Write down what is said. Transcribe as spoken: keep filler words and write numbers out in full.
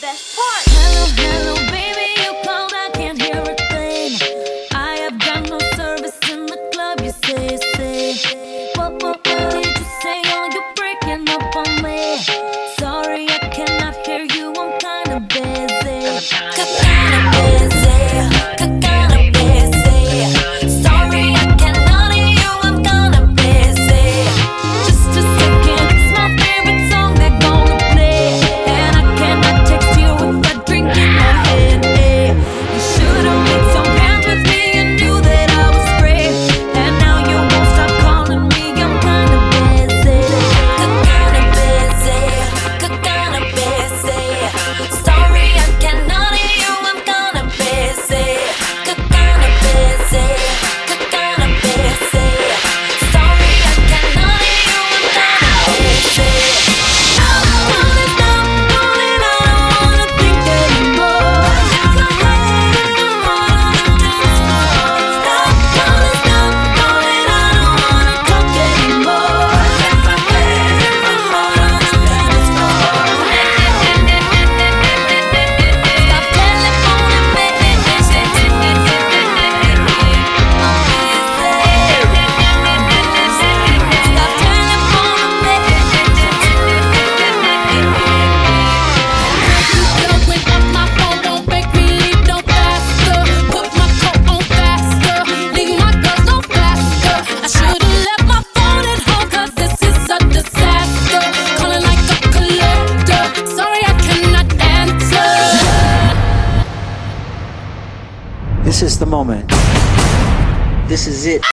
best part. Hello, hello, baby, you called, I can't hear a thing. I have got no service in the club, you say, say. What, what, what did you say? Oh, you're breaking up on me. Sorry, I cannot hear you, I'm kinda busy. Kinda busy, kinda busy. Sorry, I cannot hear you, I'm kinda busy. Just a second, it's my favorite song they're gonna play. And I cannot text you with a drink in my hand. You should've made some plans with me and knew that I was free. And now you won't stop calling me, I'm kinda busy. Kinda busy, kinda busy. Sorry, I cannot hear you, I'm kinda busy. Kinda busy, kinda busy. Sorry, I cannot hear you, I'm kinda busy. I don't wanna stop calling, I don't wanna think anymore. My head in the dance floor. Stop calling, stop calling, I don't wanna talk anymore. My head in the dance floor. Stop telephoning me. Stop telephoning me. Blowing up my phone won't make me leave no faster. Put my coat on faster, leave my girls no faster. I should've left my phone at home 'cause this is a disaster. Calling like a collector, sorry I cannot answer. This is the moment. This is it.